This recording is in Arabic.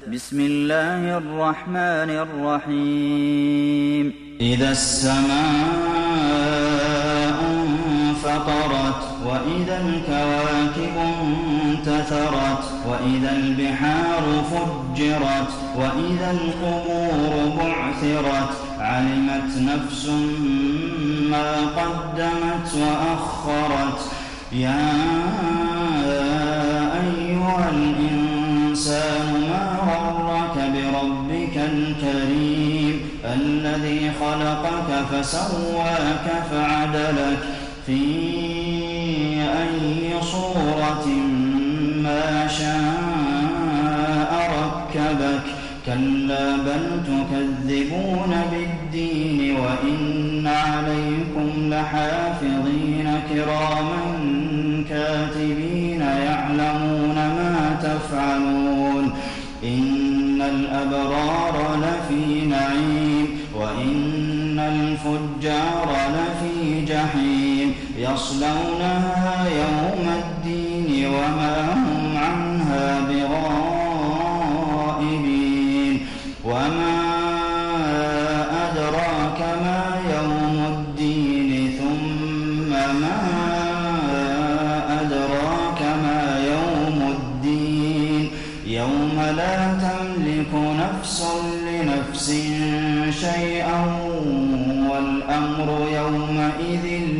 بسم الله الرحمن الرحيم إذا السماء انفطرت وإذا الكواكب انتثرت وإذا البحار فجرت وإذا القبور بعثرت علمت نفس ما قدمت وأخرت يا أيها الإنسان ما غرك بربك الكريم الذي خلقك فسواك فعدلك في أي صورة ما شاء ركبك كلا بل تكذبون بالدين وإن عليكم لحافظين كراما كاتبين يعلمون ما تفعلون إن الأبرار لفي نعيم وإن الفجار لفي جحيم يصلونها يوم الدين وما هم عنها بغائبين وما أدراك ما يوم الدين ثم ما أدراك ما يوم الدين يوم لا تملك نفس لنفس شيئا والأمر يومئذ